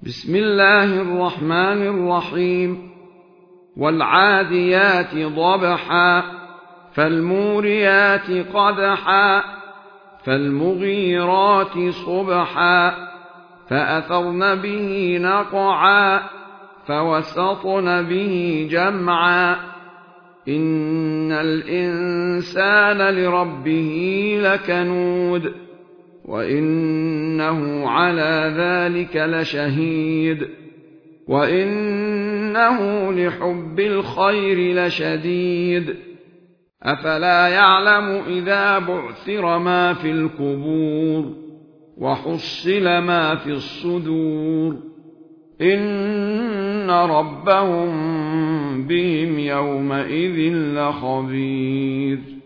بسم الله الرحمن الرحيم. والعاديات ضبحا فالموريات قدحا فالمغيرات صبحا فأثرن به نقعا فوسطن به جمعا إن الإنسان لربه لكنود وإنه على ذلك لشهيد وإنه لحب الخير لشديد أفلا يعلم إذا بعثر ما في القبور وحصل ما في الصدور إن ربهم بهم يومئذ لخبير.